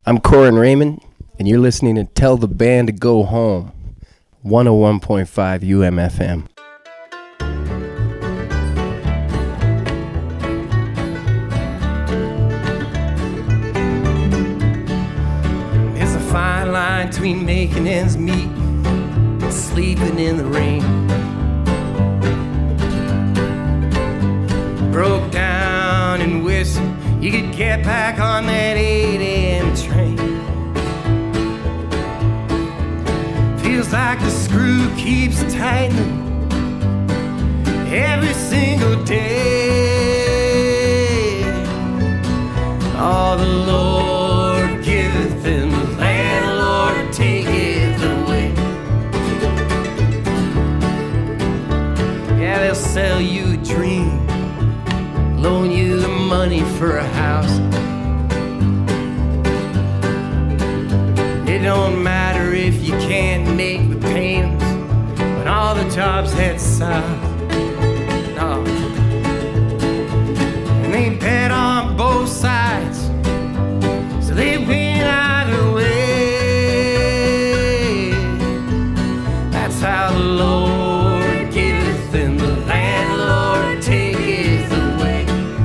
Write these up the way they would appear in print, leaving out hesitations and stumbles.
I'm Corin Raymond, and you're listening to Tell the Band to Go Home, 101.5 UMFM. There's a fine line between making ends meet and sleeping in the rain. Broke down and wished you could get back on that 8 a.m. train. Feels like the screw keeps tightening every single day. All the Lord giveth and the landlord taketh away. Yeah, they'll sell you a dream, loan you the money for a house. It don't matter if you can't make the payments when all the jobs head south. No. And they bet on both sides, so they win either way. That's how the Lord giveth and the landlord taketh away.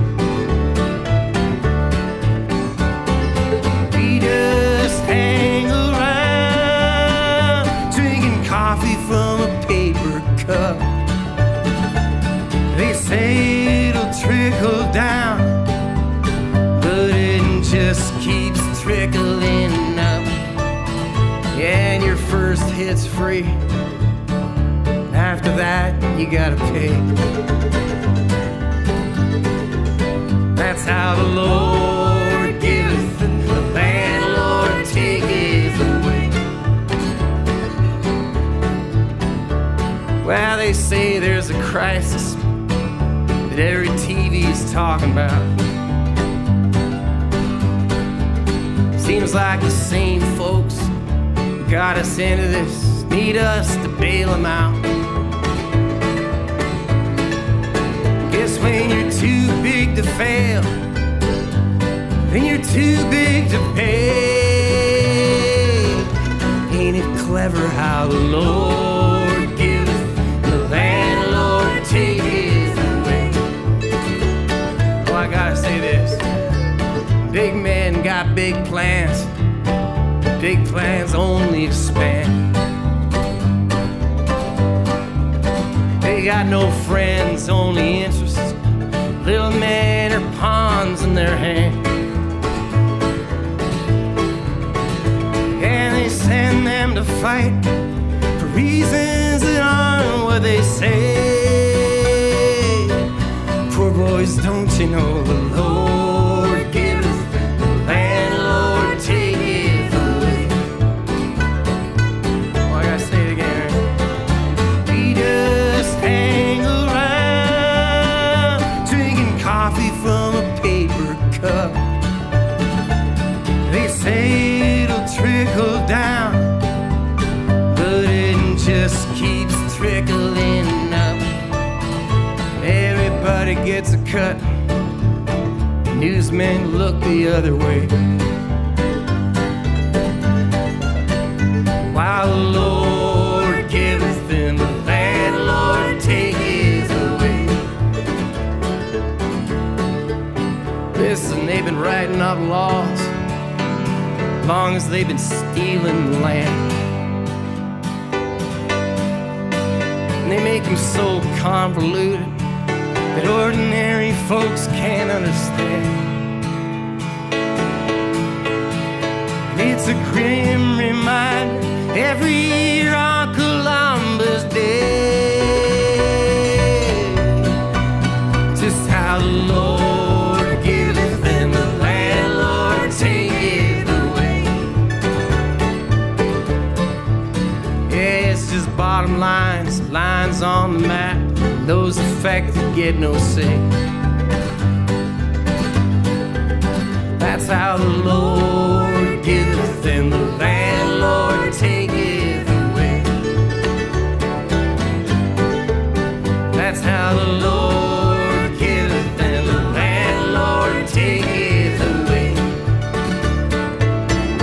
We just hang around drinking coffee from a paper cup. They say it'll trickle down, but it just keeps trickling up. Yeah, and your first hit's free. After that, you gotta pay. That's how the Lord giveth and the landlord taketh away. Well, they say there's a crisis that every TV's talking about. Seems like the same folks who got us into this need us to bail them out. Guess when you're too big to fail, then you're too big to pay. Ain't it clever how the Lord giveth, the landlord taketh away? Oh, I gotta say this. Big men got big plans. Big plans only expand. They got no friends, only interests. Little men are pawns in their hand. And they send them to fight for reasons that aren't what they say. Poor boys, don't you know the Lord giveth, the landlord taketh away. Oh, I gotta say it again. We just hang around drinking coffee from a paper cup. They say it'll trickle down, but it just keeps trickling up. Everybody gets a cut. Newsmen look the other way. While the Lord giveth and the landlord taketh away. Listen, they've been writing up laws as long as they've been stealing the land. And they make them so convoluted that ordinary folks can't understand. It's a grim reminder every year on Columbus Day, just how the Lord giveth and the landlord taketh away. Yeah, it's just bottom lines, lines on the map. Those affected get no say. That's how the Lord giveth and the landlord taketh away. That's how the Lord giveth and the landlord taketh away.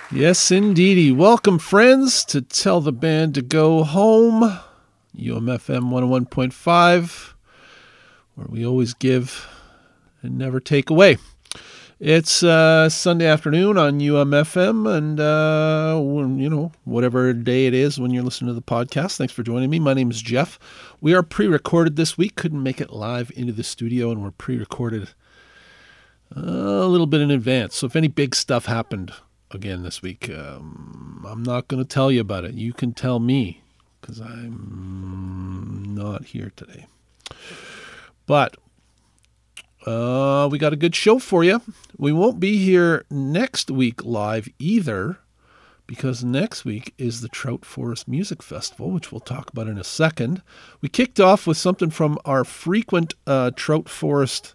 Yes, indeedy. Welcome, friends, to Tell the Band to Go Home, UMFM 101.5, where we always give and never take away. It's Sunday afternoon on UMFM, and whatever day it is when you're listening to the podcast. Thanks for joining me. My name is Jeff. We are pre-recorded this week. Couldn't make it live into the studio, and we're pre-recorded a little bit in advance. So if any big stuff happened again this week, I'm not going to tell you about it. You can tell me, because I'm not here today. But we got a good show for you. We won't be here next week live either, because next week is the Trout Forest Music Festival, which we'll talk about in a second. We kicked off with something from our frequent Trout Forest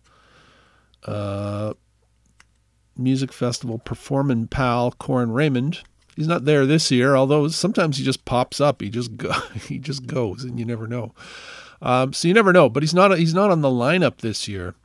Music Festival performing pal, Corin Raymond. He's not there this year, although sometimes he just pops up. He just goes, and you never know. So you never know. But he's not on the lineup this year.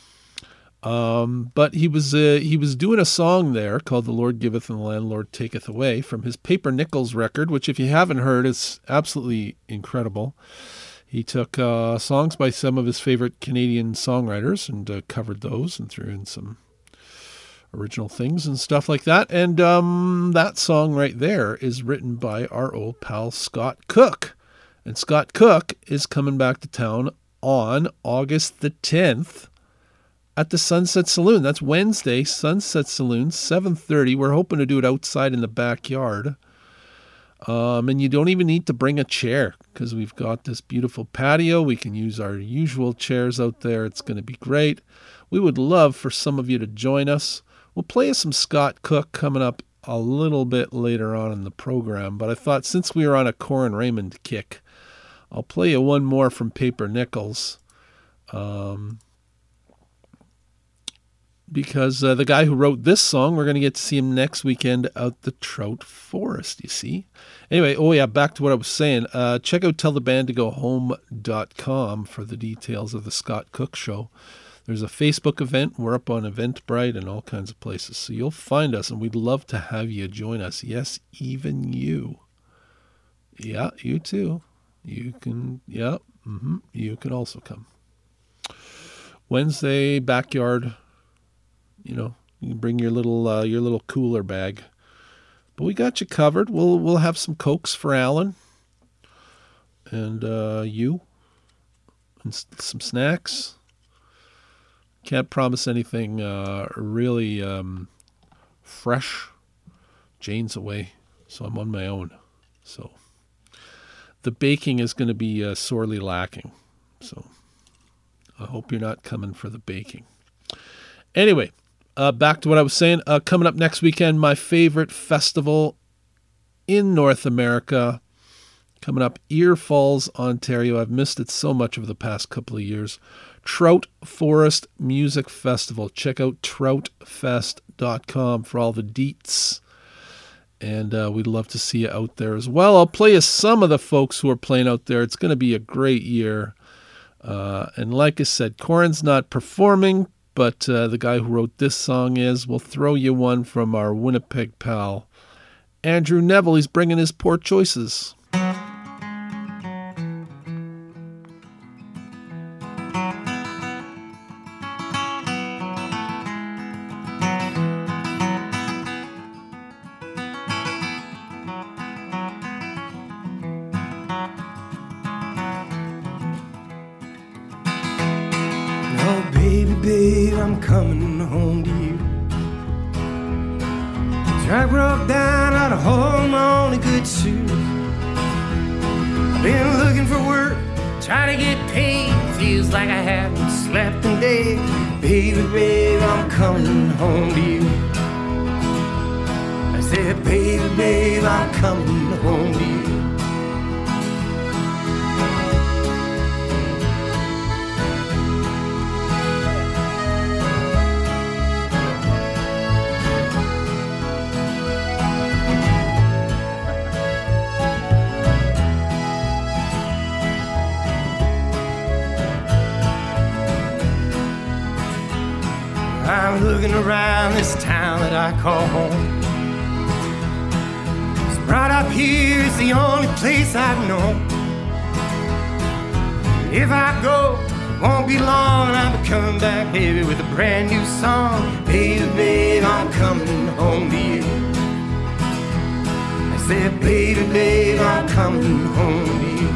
But he was doing a song there called "The Lord Giveth and the Landlord Taketh Away" from his Paper Nichols record, which if you haven't heard, is absolutely incredible. He took songs by some of his favorite Canadian songwriters and covered those and threw in some original things and stuff like that. And that song right there is written by our old pal Scott Cook. And Scott Cook is coming back to town on August the 10th at the Sunset Saloon. That's Wednesday, Sunset Saloon, 7:30. We're hoping to do it outside in the backyard. And you don't even need to bring a chair, because we've got this beautiful patio. We can use our usual chairs out there. It's going to be great. We would love for some of you to join us. We'll play some Scott Cook coming up a little bit later on in the program, but I thought since we were on a Corin Raymond kick, I'll play you one more from Paper Nichols, because the guy who wrote this song, we're going to get to see him next weekend out the Trout Forest, you see. Anyway, back to what I was saying. Check out tellthebandtogohome.com for the details of the Scott Cook show. There's a Facebook event. We're up on Eventbrite and all kinds of places. So you'll find us, and we'd love to have you join us. Yes, even you. Yeah, you too. You can, you can also come. Wednesday, backyard, you can bring your little cooler bag. But we got you covered. We'll have some Cokes for Alan and you, and some snacks. Can't promise anything really fresh. Jane's away, so I'm on my own. So the baking is going to be sorely lacking. So I hope you're not coming for the baking. Anyway, back to what I was saying. Coming up next weekend, my favorite festival in North America. Coming up, Ear Falls, Ontario. I've missed it so much over the past couple of years. Trout Forest Music Festival. Check out troutfest.com for all the deets. And we'd love to see you out there as well. I'll play you some of the folks who are playing out there. It's going to be a great year. And like I said, Corin's not performing, but the guy who wrote this song is. We'll throw you one from our Winnipeg pal, Andrew Neville. He's bringing his Poor Choices. Babe, I'm coming home to you. Track broke down, out of hold my only good shoes. I've been looking for work, trying to get paid. Feels like I haven't slept in days. Baby, I'm coming home to you. I said, baby, I'm coming home to you. I'm looking around this town that I call home. Right up here is the only place I've known. If I go, won't be long, and I'll be coming back, baby, with a brand new song. Baby, babe, I'm coming home to you. I said, baby, babe, I'm coming home to you.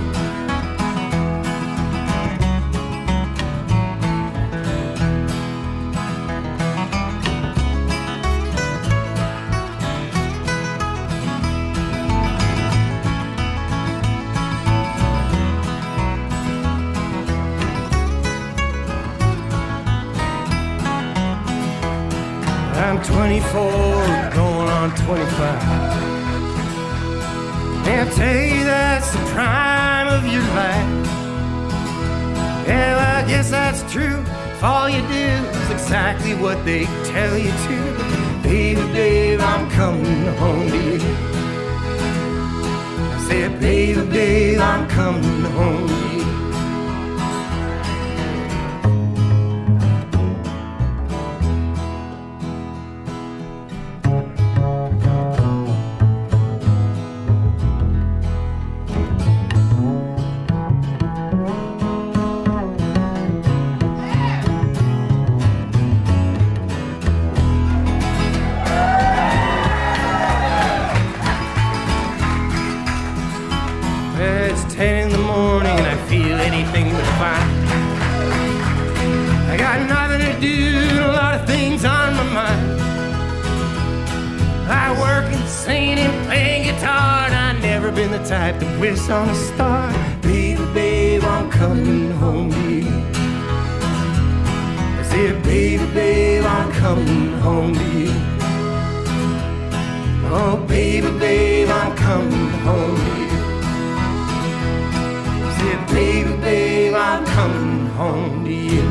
I'm 24, going on 25. And I tell you that's the prime of your life. Yeah, well, I guess that's true. If all you do is exactly what they tell you to. Baby, babe, I'm coming home to you. I said, baby, babe, I'm coming home to you. It's 10 in the morning and I feel anything but fine. I got nothing to do and a lot of things on my mind. I work and sing and playing guitar, and I've never been the type to wish on a star. Baby, babe, I'm coming home to you. I said, baby, babe, I'm coming home to you. Oh, baby, babe, I'm coming home to you. Baby, babe, I'm coming home to you.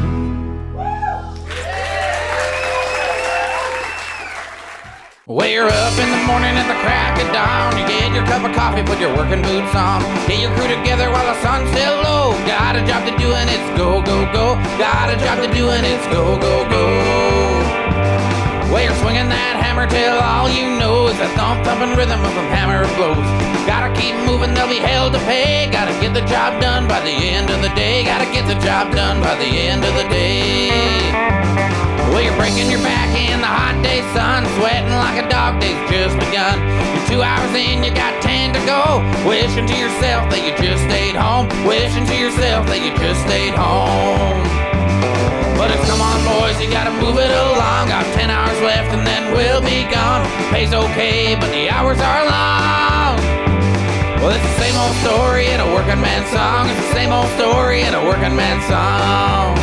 Well, you're up in the morning at the crack of dawn. You get your cup of coffee, put your working boots on. Get your crew together while the sun's still low. Got a job to do and it's go, go, go. Got a job to do and it's go, go, go. Well, you're swinging that hammer till all you know is that thump-thumping rhythm of them hammer blows. Gotta keep moving, there'll be hell to pay. Gotta get the job done by the end of the day. Gotta get the job done by the end of the day. Well, you're breaking your back in the hot day sun, sweating like a dog day's just begun. You're 2 hours in, you got 10 to go. Wishing to yourself that you just stayed home. Wishing to yourself that you just stayed home. But it's come on, boys, you gotta move it along. Got 10 hours left and then we'll be gone. Pay's okay, but the hours are long. Well, it's the same old story in a working man's song. It's the same old story in a working man's song.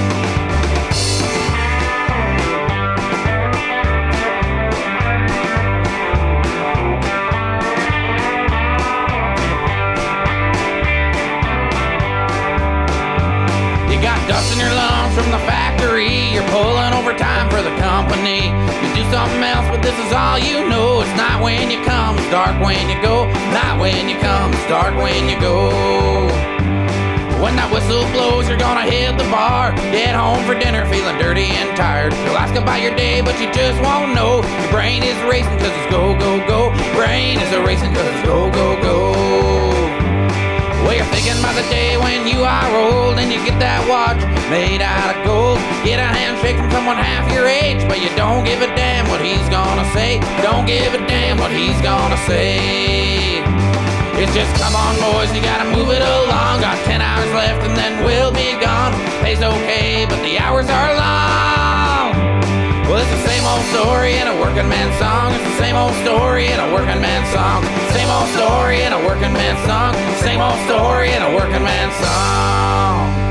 Dust in your lungs from the factory. You're pulling overtime for the company. You do something else, but this is all you know. It's not when you come, it's dark when you go. Not when you come, it's dark when you go. When that whistle blows, you're gonna hit the bar. Get home for dinner feeling dirty and tired. You'll ask about your day, but you just won't know. Your brain is racing cause it's go, go, go. Brain is racing cause it's go, go, go. Well, you're thinking about the day when you are old and you get that watch made out of gold. Get a handshake from someone half your age, but you don't give a damn what he's gonna say. Don't give a damn what he's gonna say. It's just come on, boys, you gotta move it along. Got 10 hours left and then we'll be gone. Pay's okay, but the hours are long. Well, it's the same old story in a working man's song. It's the same old story in a working man's song. Same old story in a working man's song. Same old story in a working man's song.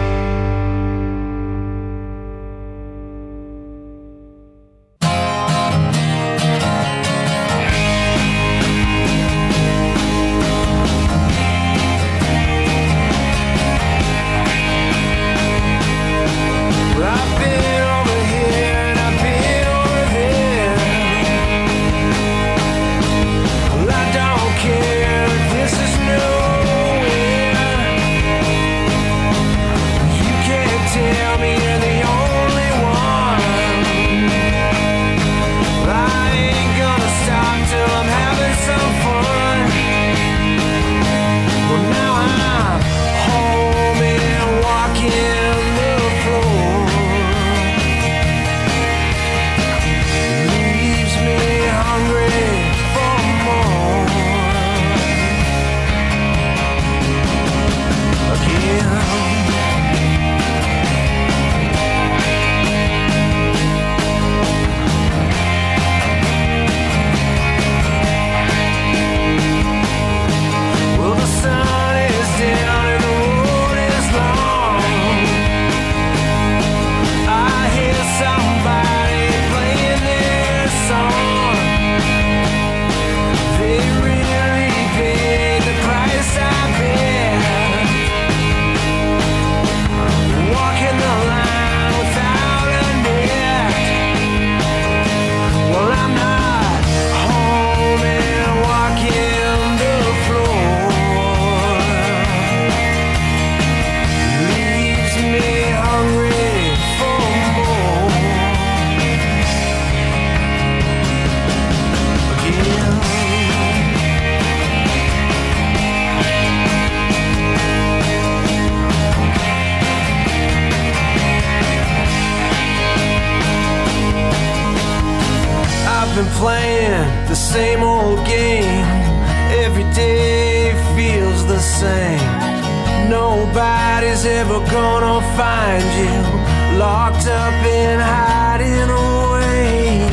same old game. Every day feels the same. Nobody's ever gonna find you locked up and hiding away.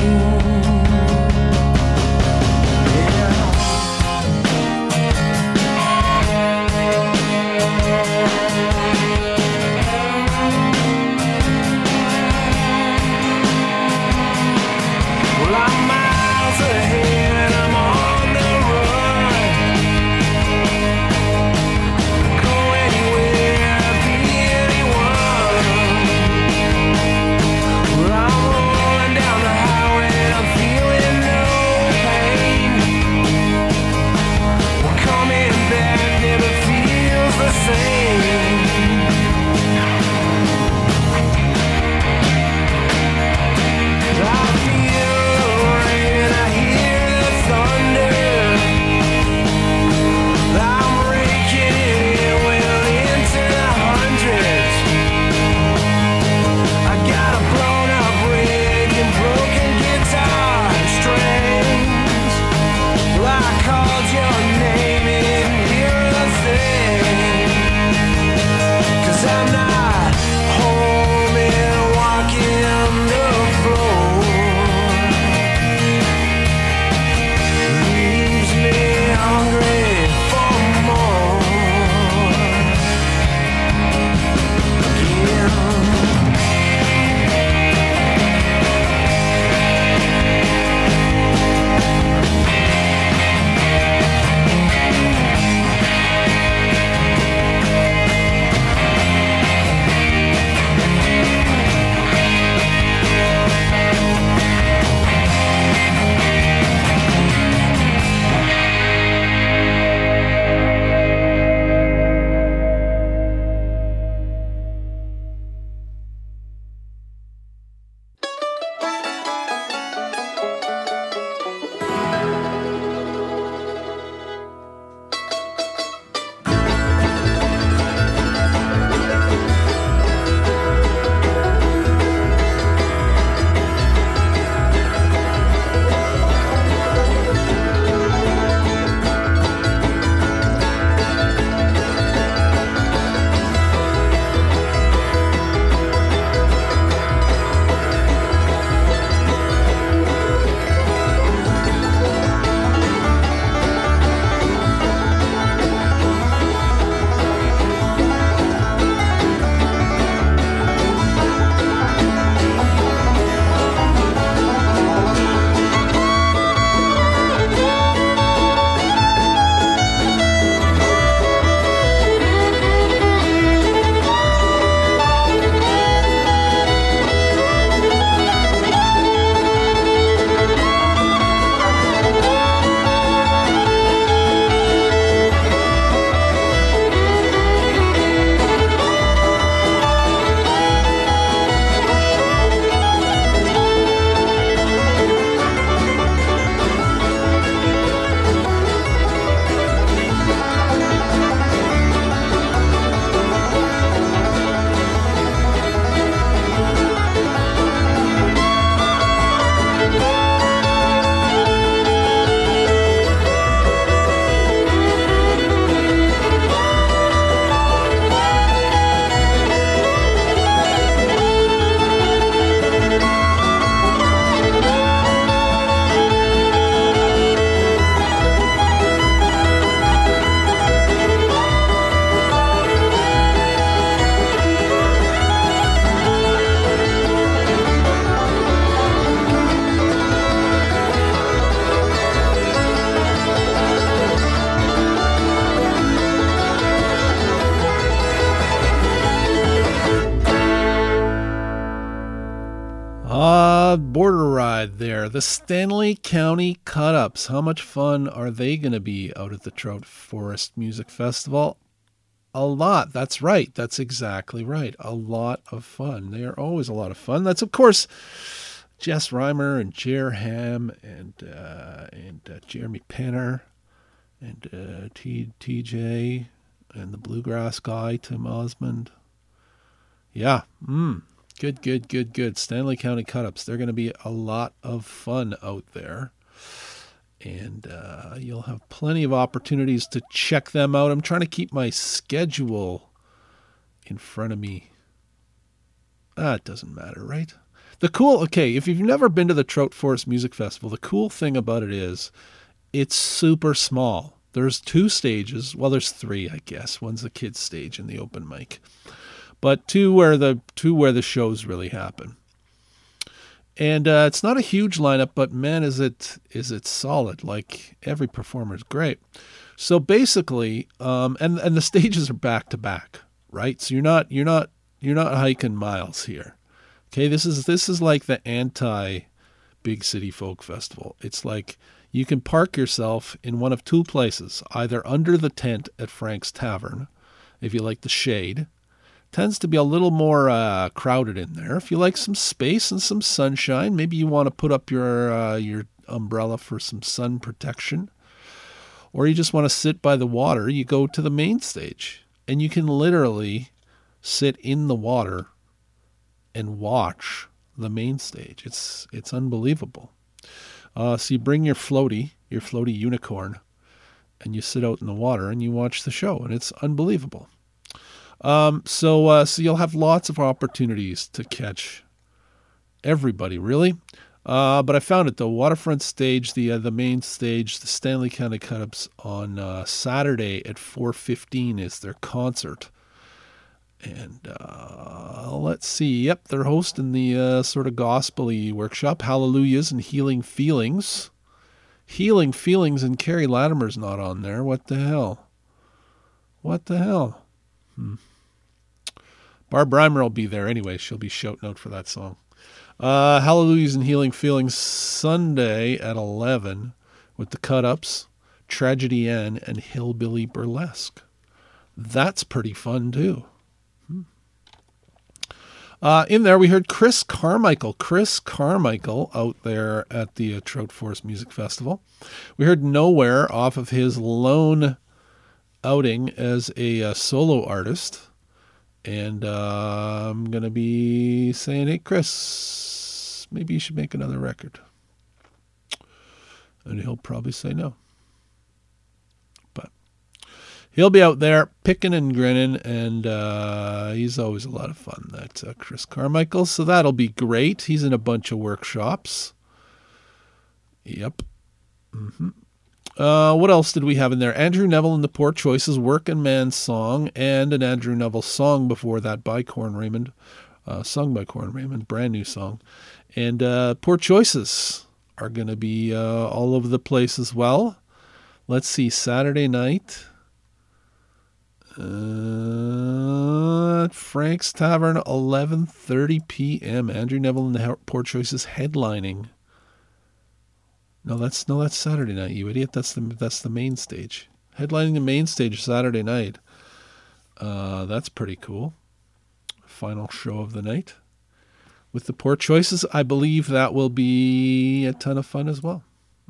Well, I'm miles ahead, I'm on the run. Go anywhere, be anyone. Well, I'm rolling down the highway, I'm feeling no pain. Well, coming back never feels the same. I feel the rain, I hear the thunder. I'm raking it well into the hundreds. I got a blown up rig and broken guitar strings. Well, I called your name and you're the thing. 'Cause I'm not home and walking the floor. Leaves me hungry for more. Again. Border ride there. The Stanley County Cut-Ups. How much fun are they going to be out at the Trout Forest Music Festival? A lot. That's right. That's exactly right. A lot of fun. They are always a lot of fun. That's, of course, Jess Reimer and Jer Ham and Jeremy Penner and TJ and the bluegrass guy, Tim Osmond. Yeah. Good. Stanley County Cut-Ups. They're going to be a lot of fun out there. And you'll have plenty of opportunities to check them out. I'm trying to keep my schedule in front of me. It doesn't matter, right? If you've never been to the Trout Forest Music Festival, the cool thing about it is it's super small. There's 2 stages. Well, there's 3, I guess. One's the kids stage and the open mic. But two where the shows really happen. And it's not a huge lineup, but man, is it solid. Like, every performer is great. So basically, and the stages are back to back, right? So you're not hiking miles here. Okay, this is like the anti Big City Folk Festival. It's like you can park yourself in one of 2 places, either under the tent at Frank's Tavern, if you like the shade. Tends to be a little more crowded in there. If you like some space and some sunshine, maybe you want to put up your umbrella for some sun protection, or you just want to sit by the water, you go to the main stage. And you can literally sit in the water and watch the main stage. It's unbelievable. So you bring your floaty unicorn, and you sit out in the water and you watch the show, and it's unbelievable. So you'll have lots of opportunities to catch everybody, really. But I found it, the waterfront stage, the main stage, the Stanley County Cut-Ups on Saturday at 4:15 is their concert. And let's see. Yep, they're hosting the sort of gospel-y workshop, Hallelujahs and Healing Feelings. Healing Feelings, and Carrie Latimer's not on there. What the hell? Barb Reimer will be there anyway. She'll be shouting out for that song. Hallelujahs and Healing Feelings Sunday at 11 with the Cut-Ups, Tragedy Ann, and Hillbilly Burlesque. That's pretty fun too. In there we heard Chris Carmichael out there at the Trout Forest Music Festival. We heard Nowhere off of his lone outing as a solo artist. And I'm going to be saying, hey, Chris, maybe you should make another record. And he'll probably say no. But he'll be out there picking and grinning, and he's always a lot of fun, that Chris Carmichael. So that'll be great. He's in a bunch of workshops. Yep. What else did we have in there? Andrew Neville and the Poor Choices, Workin' Man song, and an Andrew Neville song before that by Corn Raymond, sung by Corn Raymond, brand new song. And Poor Choices are going to be all over the place as well. Let's see, Saturday night at Frank's Tavern, 11:30 p.m. Andrew Neville and the Poor Choices headlining. No, that's Saturday night, you idiot. That's the main stage. Headlining the main stage Saturday night. That's pretty cool. Final show of the night. With the Poor Choices, I believe that will be a ton of fun as well.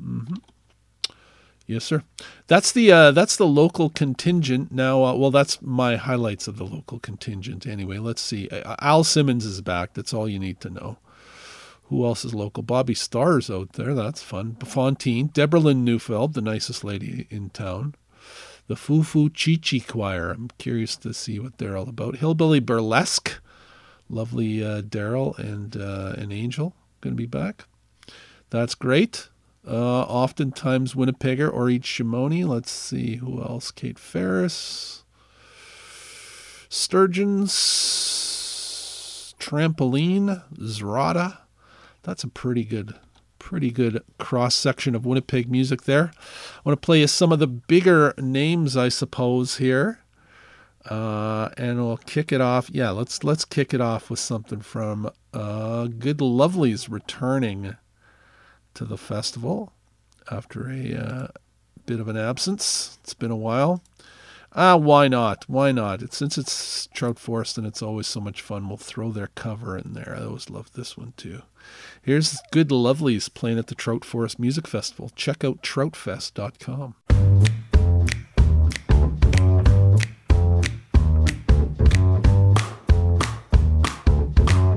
Yes, sir. That's the local contingent. Now, that's my highlights of the local contingent anyway. Let's see. Al Simmons is back. That's all you need to know. Who else is local? Bobby Starr's out there. That's fun. Fontaine. Deborah Lynn Neufeld, the nicest lady in town. The Foo Chi-Chi Choir. I'm curious to see what they're all about. Hillbilly Burlesque. Lovely Daryl and Angel going to be back. That's great. Oftentimes Winnipegger or Eat Shimoni. Let's see who else. Kate Ferris. Sturgeons. Trampoline. Zrada. That's a pretty good cross-section of Winnipeg music there. I want to play you some of the bigger names, I suppose, here. And we'll kick it off. Yeah, let's kick it off with something from Good Lovely's returning to the festival after a bit of an absence. It's been a while. Why not? Since it's Trout Forest and it's always so much fun, we'll throw their cover in there. I always love this one too. Here's Good Lovelies playing at the Trout Forest Music Festival. Check out troutfest.com.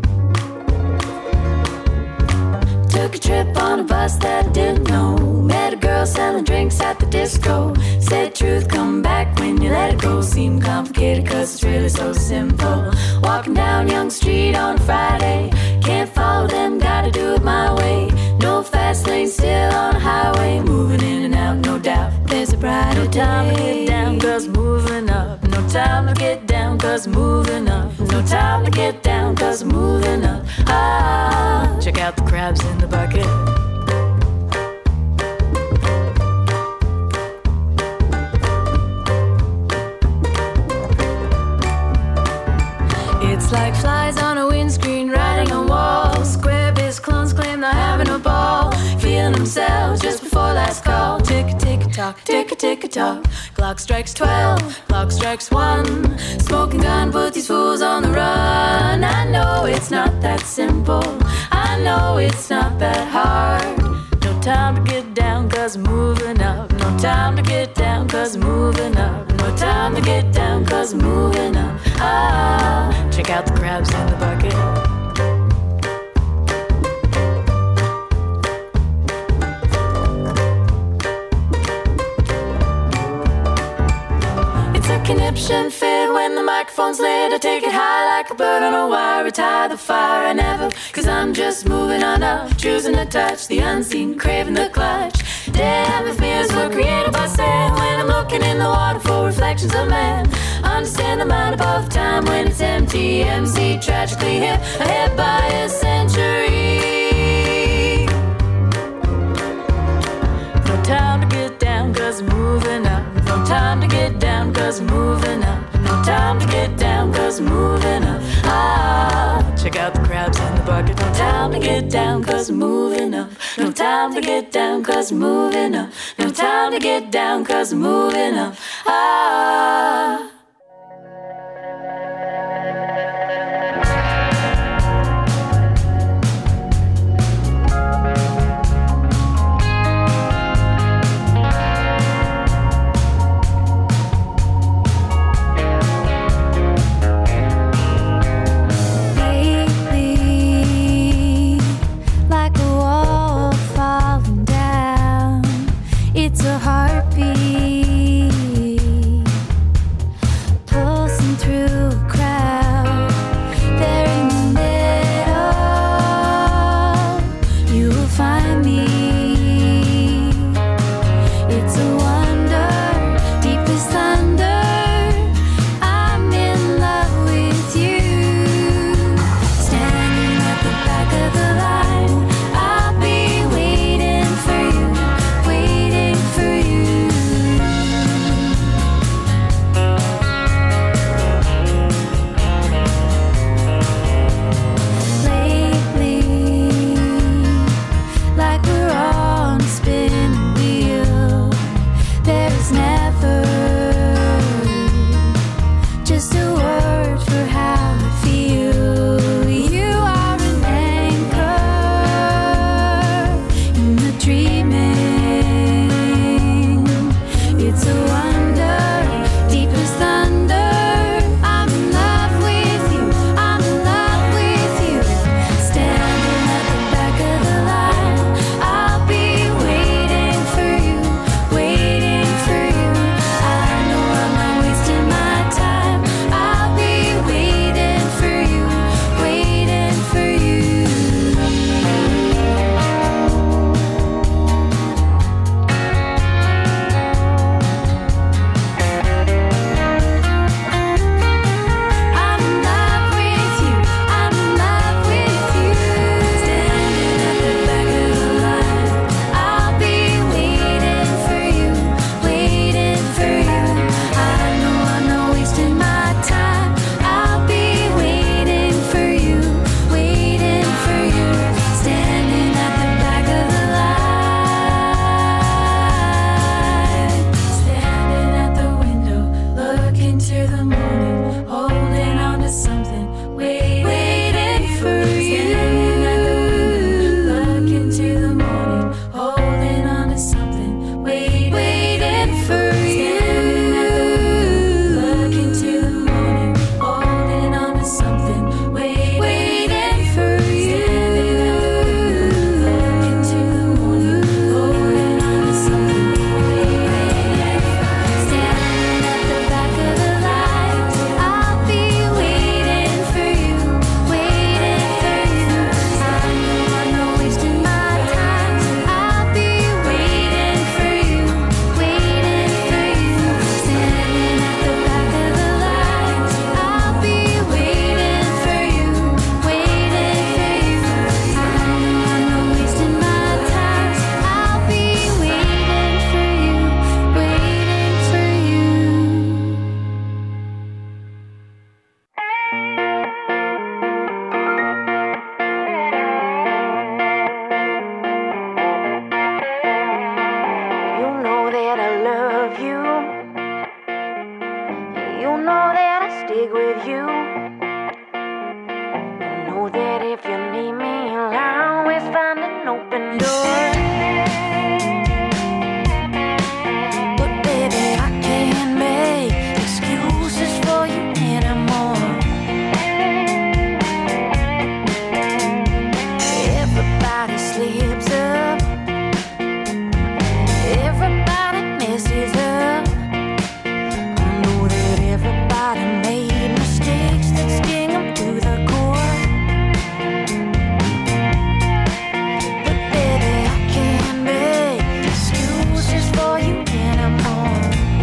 Took a trip on a bus that didn't know. Met a girl selling drinks at the disco. Said truth, come back when you let it go. Seemed complicated cause it's really so simple. Walking down Young Street on a Friday. Can't follow them, gotta do it my way. No fast lane, still on a highway. Moving in and out, no doubt. There's a brighter day. No time to get down cause moving up. No time to get down cause moving up. No time to get down cause moving up. Ah, check out the crabs in the bucket. It's like flies on a windscreen riding on walls. Square biz clones claim they're having a ball. Feeling themselves just before last call. Tick-a-tick-a-tock, tick-a-tick-a-tock. Clock strikes 12, clock strikes 1. Smoking gun put these fools on the run. I know it's not that simple. I know it's not that hard. No time to get down cause moving up. No time to get down cause moving up. No time to get down cause moving up. Ah, check out the crabs in the bucket. It's a conniption fit when the microphone's lit. I take it high like a bird on a wire. Retire the fire I never, cause I'm just moving on up. Choosing to touch the unseen, craving the clutch. Damn if mirrors were created by sand. When I'm looking in the water for reflections of man. Understand the mind above time when it's empty. MC tragically hit ahead by a century. No time to get down cause moving up. No time to get down cause moving up. No time to get down cause moving up. Ah, check out the crabs in the bucket. No time to get down cause moving up. No time to get down cause moving up. No time to get down cause moving up. Ah. It's a heartbeat pulsing through a crowd. There in the middle, you will find me. It's a wonder, deep as thunder. I'm in love with you. Standing at the back of the line, I'll be waiting for you. Waiting for you. know that I love you. You know that I stick with you. You know that if you need me, I'll always find an open door. But baby, I can't make excuses for you anymore. Everybody slips up. Everybody messes up. I know that everybody made mistakes that sting them to the core. But baby, I can't make excuses for you anymore.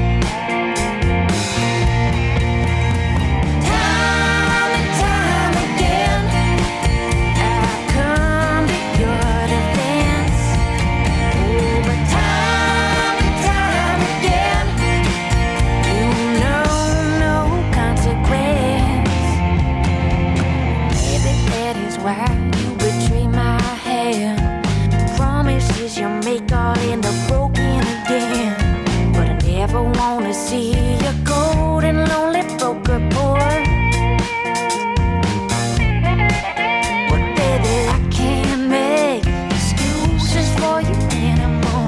Time and time again, I come to your defense. Oh, but time and time again, you know no consequence. Maybe that is why you betray my hand. Promises you make all end up broken again. But I never wanna see you cold and lonely, broke apart. But baby, I can't make excuses for you anymore.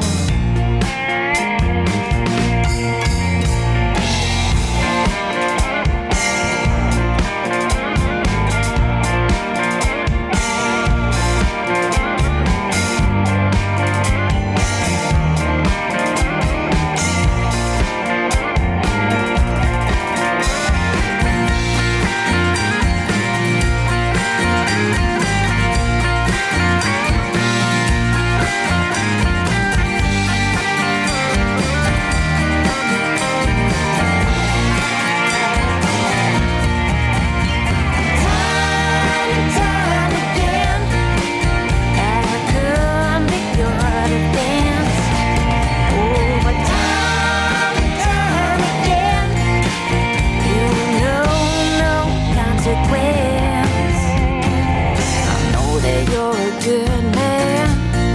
Time and time again, I come to your defense. Oh, but time and time again, you know no consequence. I know that you're a good man.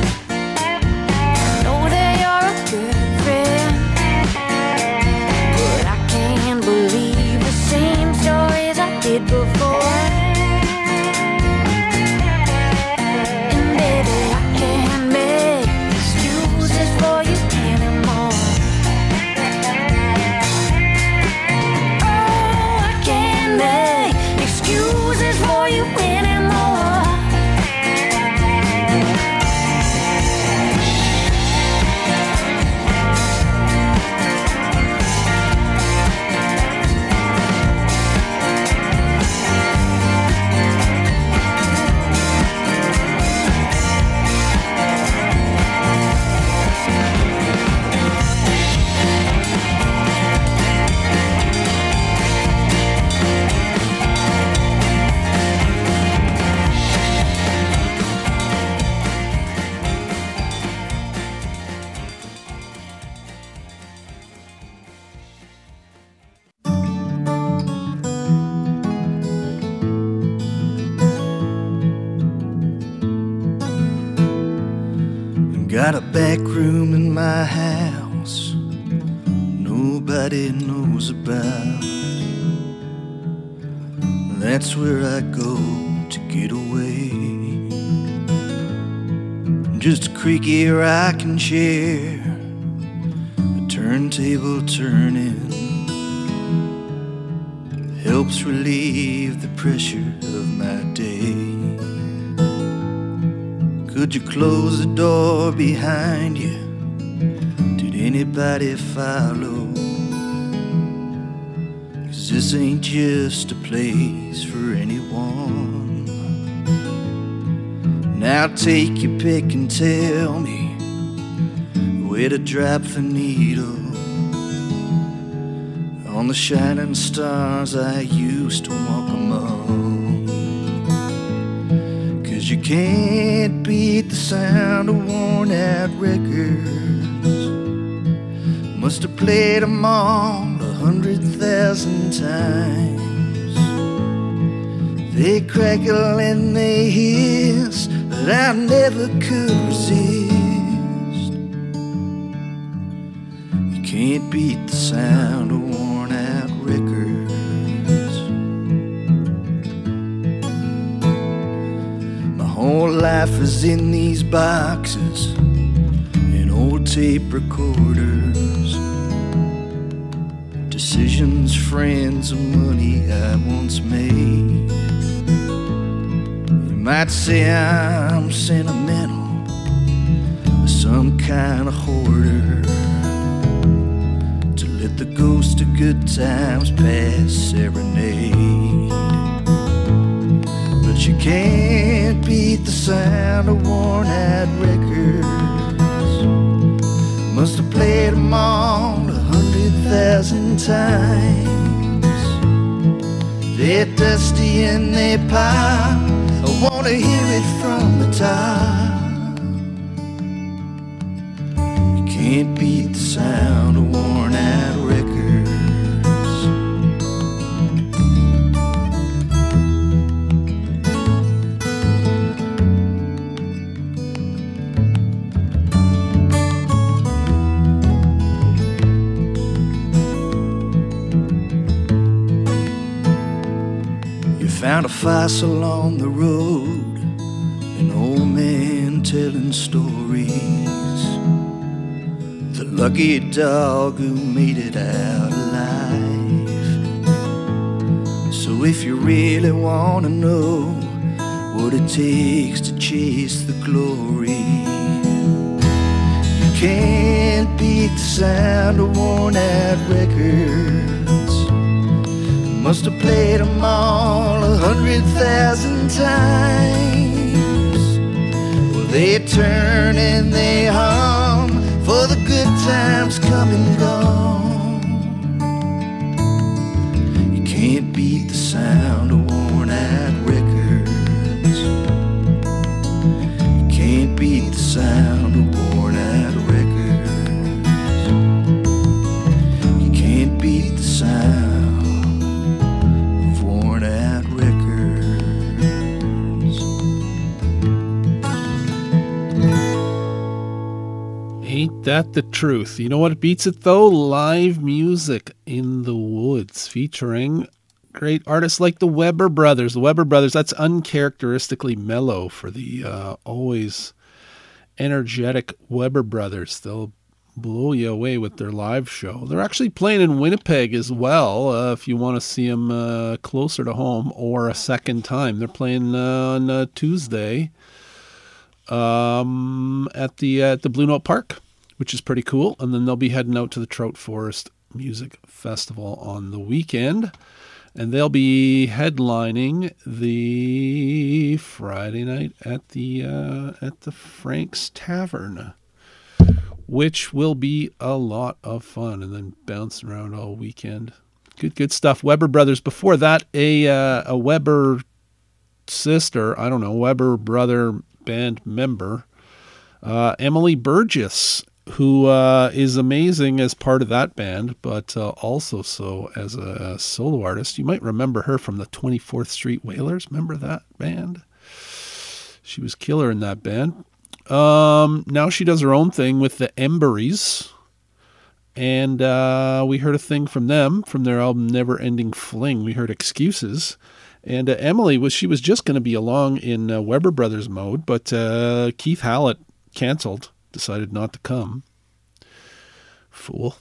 I know that you're a good friend. But I can't believe the same stories I did before. And baby, I can't make excuses for you anymore. Oh, I can't make excuses for you anymore. Got a back room in my house nobody knows about. That's where I go to get away. Just a creaky rocking chair, a turntable turning, helps relieve the pressure of my day. Could you close the door behind you? Did anybody follow? 'Cause this ain't just a place for anyone. Now take your pick and tell me where to drop the needle on the shining stars I used to walk among. You can't beat the sound of worn out records. Must have played them all 100,000 times. They crackle and they hiss, but I never could resist. can't beat the sound of worn out records. My whole life is in these boxes and old tape recorders. Decisions, friends, and money I once made. You might say I'm sentimental, some kind of hoarder, to let the ghost of good times pass serenade. But you can't beat the sound of worn out records. Must have played them all 100,000 times. They're dusty and they pop, I wanna hear it from the top. Can't beat the sound of worn out records. You found a fossil on the road, an old man telling stories. The lucky dog who made it out alive. So if you really want to know what it takes to chase the glory, you can't beat the sound of worn out records. Must have played them all 100,000 times. Well, they turn and they hum for the good times come and gone. You can't beat the sound of worn out records. You can't beat the sound of worn out records. You can't beat the sound of worn out records. Ain't that the truth? You know what beats it though? Live music in the woods featuring great artists like the Weber Brothers. The Weber Brothers, that's uncharacteristically mellow for the always energetic Weber Brothers. They'll blow you away with their live show. They're actually playing in Winnipeg as well, if you want to see them closer to home or a second time. They're playing on Tuesday at the Blue Note Park, which is pretty cool. And then they'll be heading out to the Trout Forest Music Festival on the weekend. And they'll be headlining the Friday night at the Frank's Tavern, which will be a lot of fun, and then bouncing around all weekend. Good stuff. Weber Brothers. Before that, a Weber sister, I don't know, Weber brother band member, Emily Burgess, who is amazing as part of that band, but also so as a solo artist. You might remember her from the 24th Street Wailers. Remember that band? She was killer in that band. Now she does her own thing with the Emberies. And we heard a thing from them, from their album Never Ending Fling. We heard Excuses. And Emily, she was just going to be along in Weber Brothers mode, but Keith Hallett canceled, decided not to come. Fool.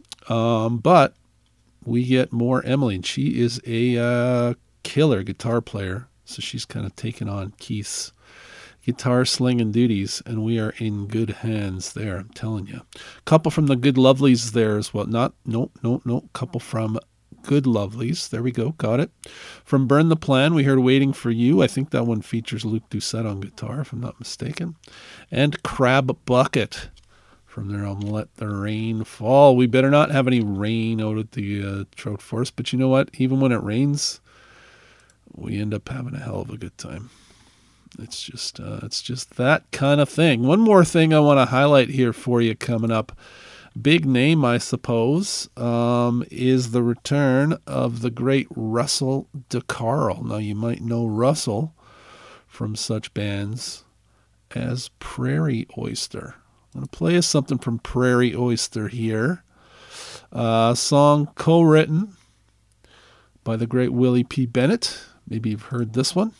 But we get more Emily, and she is a killer guitar player. So she's kind of taken on Keith's guitar slinging duties, and we are in good hands there, I'm telling you. Couple from the Good Lovelies there as well. Couple from Good Lovelies. There we go. Got it. From Burn the Plan, we heard Waiting for You. I think that one features Luke Doucette on guitar, if I'm not mistaken. And Crab Bucket from their album Let the Rain Fall. We better not have any rain out at the Trout Forest, but you know what? Even when it rains, we end up having a hell of a good time. It's just that kind of thing. One more thing I want to highlight here for you coming up. Big name, I suppose, is the return of the great Russell DeCarl. Now, you might know Russell from such bands as Prairie Oyster. I'm going to play us something from Prairie Oyster here. Song co-written by the great Willie P. Bennett. Maybe you've heard this one.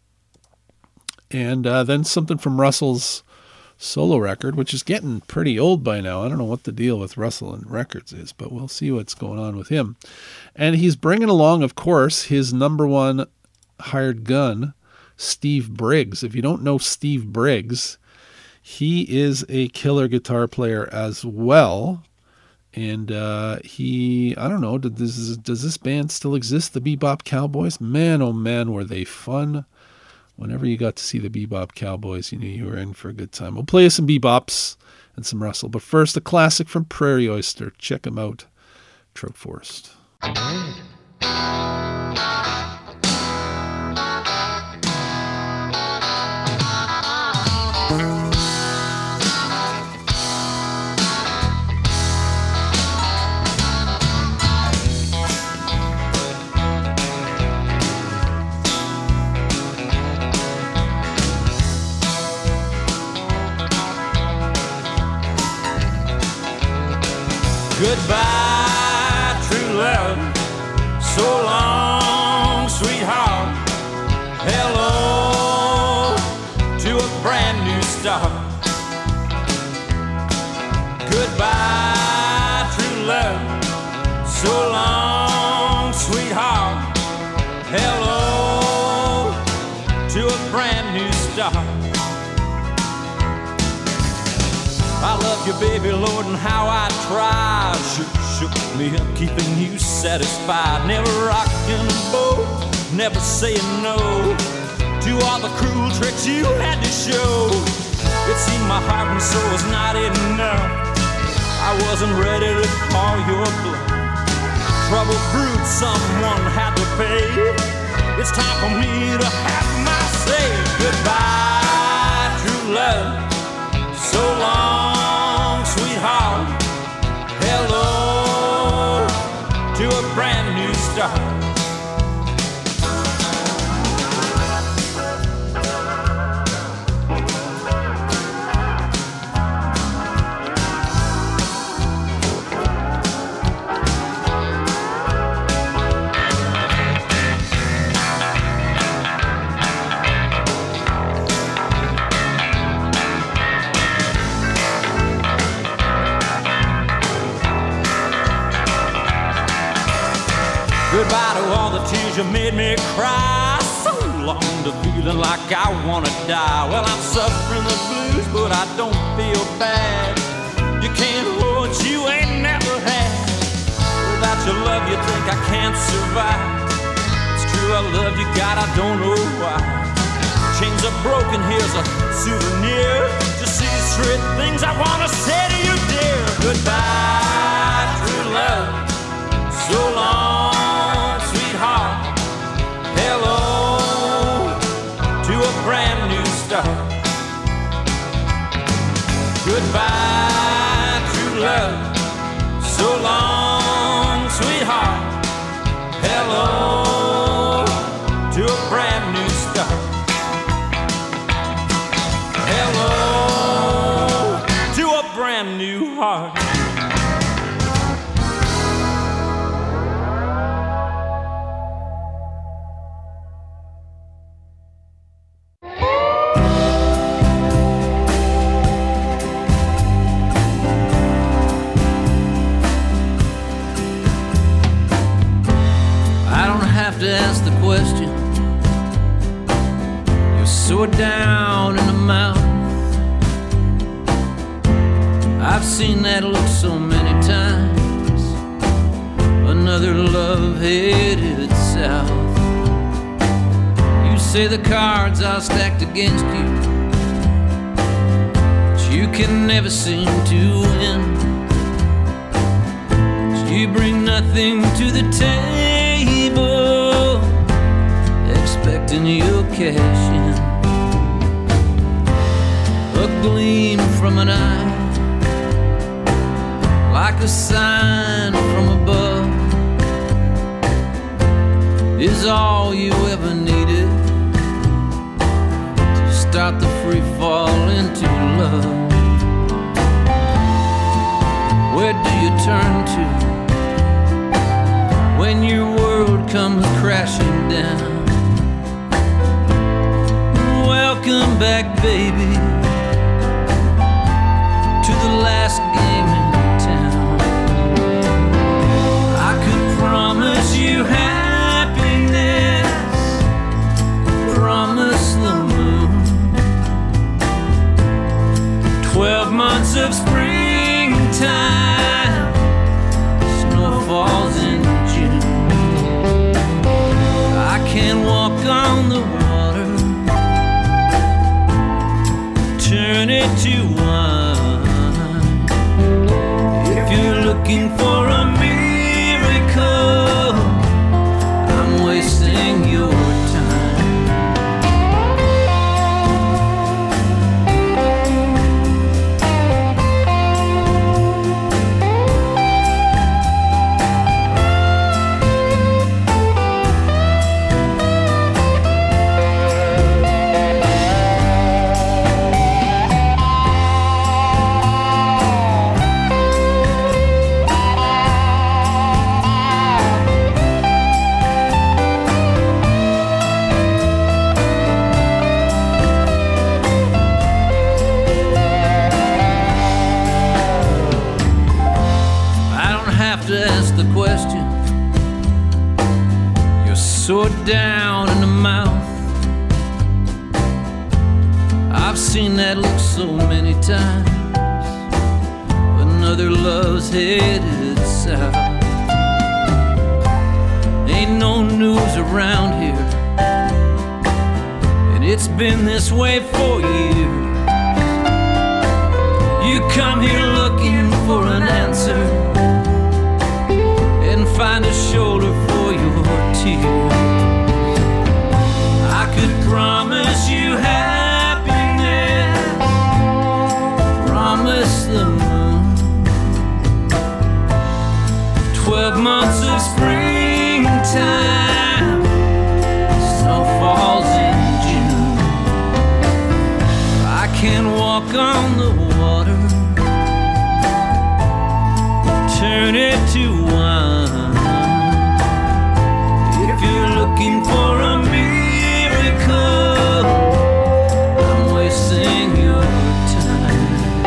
And then something from Russell's solo record, which is getting pretty old by now. I don't know what the deal with Russell and records is, but we'll see what's going on with him. And he's bringing along, of course, his number one hired gun, Steve Briggs. If you don't know Steve Briggs, he is a killer guitar player as well. And I don't know, does this band still exist, the Bebop Cowboys? Man, oh man, were they fun. Whenever you got to see the Bebop Cowboys, you knew you were in for a good time. We'll play you some Bebops and some Russell. But first, a classic from Prairie Oyster. Check them out, Trout Forest. Goodbye, true love. So long, sweetheart. Hello to a brand new start. Goodbye, true love. So long, sweetheart. Hello to a brand new start. I love you, baby, Lord, and how I tried. Shook me up, keeping you satisfied. Never rocking the boat, never saying no to all the cruel tricks you had to show. It seemed my heart and soul was not enough. I wasn't ready to call your bluff. Trouble brewed, someone had to pay. It's time for me to have my say. Goodbye, true love. So long, sweetheart. Hello to a brand new start. Goodbye to all the tears you made me cry. So long to feeling like I wanna die. Well, I'm suffering the blues, but I don't feel bad. You can't hold what you ain't never had. Without your love, you think I can't survive. It's true, I love you, God, I don't know why. Chains are broken, here's a souvenir. Just see straight things I wanna say to you, dear. Goodbye, true love. So long, sweetheart. Hello to a brand new start. Goodbye, true love. So long, sweetheart. Hello to a brand new start. Hello to a brand new heart. To ask the question, you're so down in the mouth. I've seen that look so many times. Another love headed south. You say the cards are stacked against you, but you can never seem to win. But you bring nothing to the table, expecting you'll cash in. A gleam from an eye, like a sign from above, is all you ever needed to start the free fall into love. Where do you turn to comes crashing down. Welcome back, baby, to the last game in town. I could promise you happiness, promise the moon, 12 months of springtime, snow falls in June. I can walk on the water, turn it to wine. If you're looking for a miracle, I'm wasting your time. To ask the question, you're so down in the mouth. I've seen that look so many times. Another love's headed south. Ain't no news around here, and it's been this way for years. You come here looking for an answer, find a shoulder for your tears. I could promise you happiness, promise the moon, 12 months of springtime, snow falls in June. I can walk on the water, turn it to wine. Looking for a miracle, I'm wasting your time.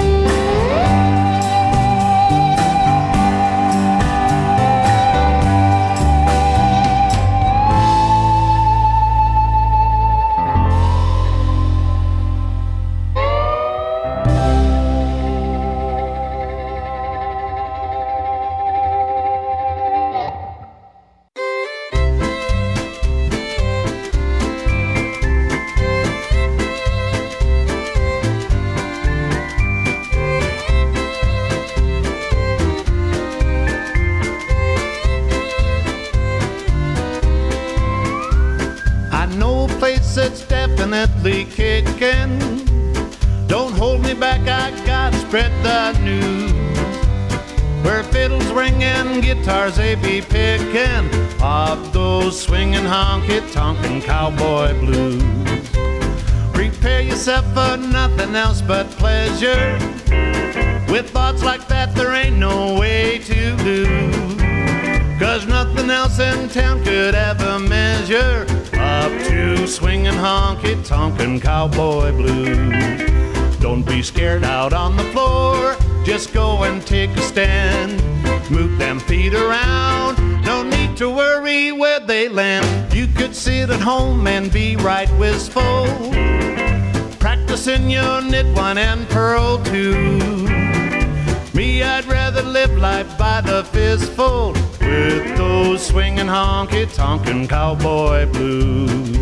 That's definitely kicking. Don't hold me back, I gotta spread the news. Where fiddles ringing, guitars they be picking of those swinging honky-tonkin' cowboy blues. Prepare yourself for nothing else but pleasure. With thoughts like that, there ain't no way to lose. 'Cause nothing else in town could ever measure up to swinging honky-tonkin' cowboy blues. Don't be scared out on the floor, just go and take a stand. Move them feet around, no need to worry where they land. You could sit at home and be right wistful, practicing your knit one and purl two. Me, I'd rather live life by the fistful with those swinging honky-tonkin' cowboy blues.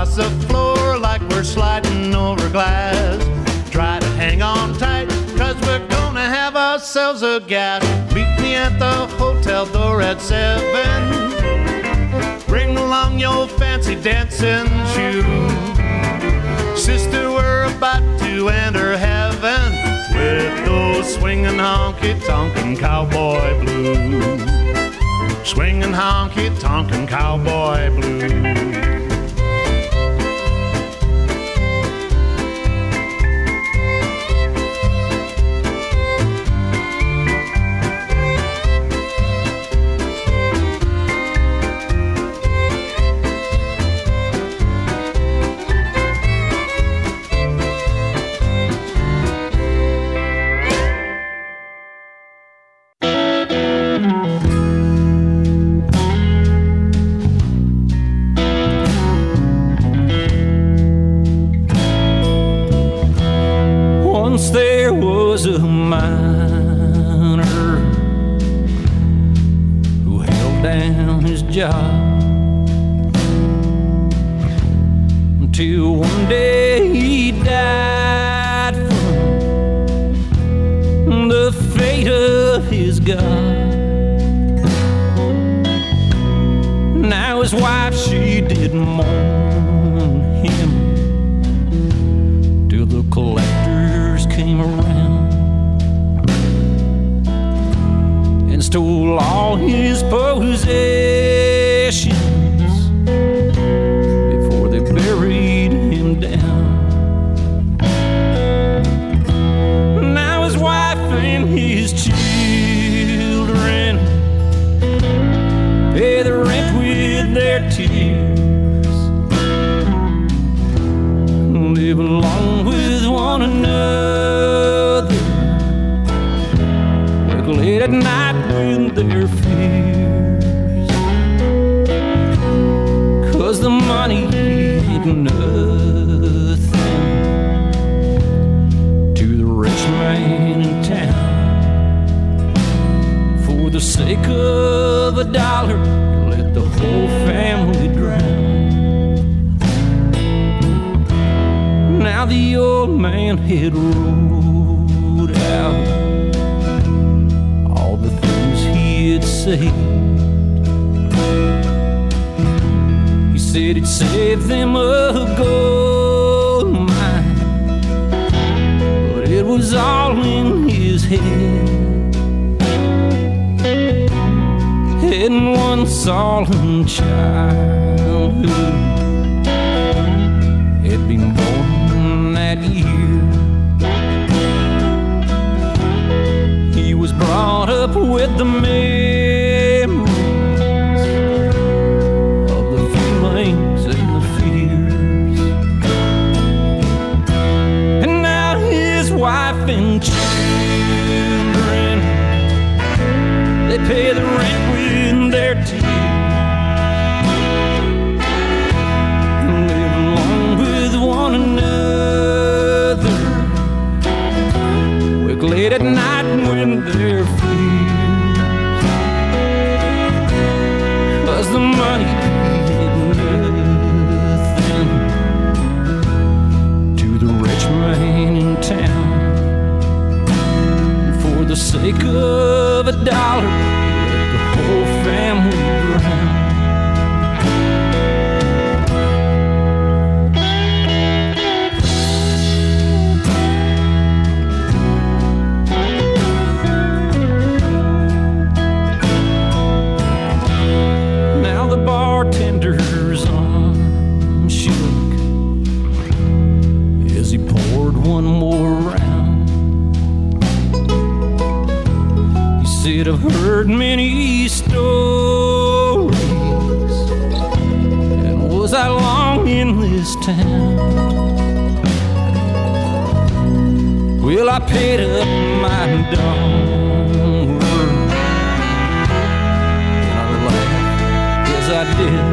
across the floor like we're sliding over glass. Try to hang on tight, cause we're gonna have ourselves a gas. Meet me at the hotel door at 7. Bring along your fancy dancing shoes. Sister, we're about to enter heaven with those swinging honky-tonkin' cowboy blues. Swinging honky-tonkin' cowboy blues. There was a miner who held down his job until one day he died from the fate of his God. Now his wife, she did mourn him till the collectors came around and stole all his possessions before they buried him down. Now his wife and his children pay the rent with their tears, live along with one another, work late at night with their fears, 'cause the money ain't nothing to the rich man in town. For the sake of a dollar, let the whole family drown. Now the old man had ruled out all the things he had said. He said he'd save them a gold mine, but it was all in his head. In one solemn childhood had been born that year. He was brought up with the memories of the feelings and the fears, and now his wife and children, they pay the rent with their tears, live along with one another, work late at night when they're free, 'cause the money ain't nothing to the rich man in town. For the sake of a dollar, let the whole family drown. Now the bartender's arm shook as he poured one more round. He said, I've heard many stories, and was I long in this town? Well, I paid up my dollar, and I laughed as I did.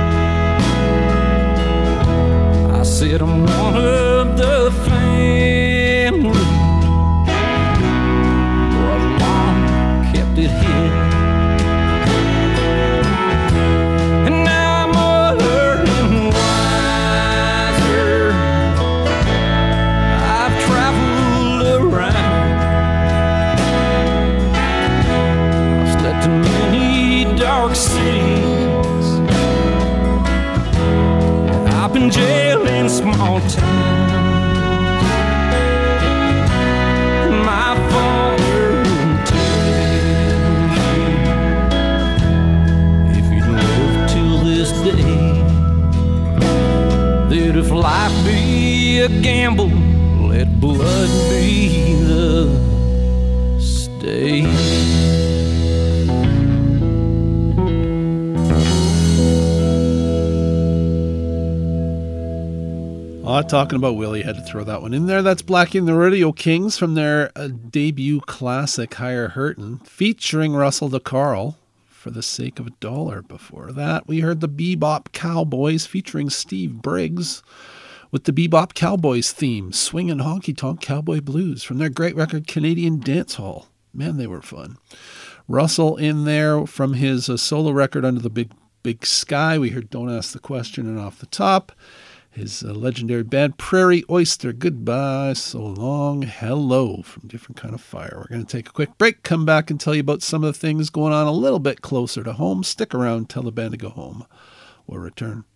I said, I'm one of the family, for I've long kept it hid. And now I'm older and wiser, talking about Willie. Had to throw that one in there. That's Blackie and the Rodeo Kings from their debut classic, Higher Hurtin', featuring Russell DeCarl, For the Sake of a Dollar. Before that, we heard the Bebop Cowboys featuring Steve Briggs with the Bebop Cowboys theme, Swingin' Honky Tonk Cowboy Blues, from their great record, Canadian Dance Hall. Man, they were fun. Russell in there from his solo record, Under the Big Sky. We heard Don't Ask the Question and Off the Top. His legendary band, Prairie Oyster, Goodbye, So Long, Hello, from Different Kind of Fire. We're going to take a quick break, come back and tell you about some of the things going on a little bit closer to home. Stick around, tell the band to go home. We'll return.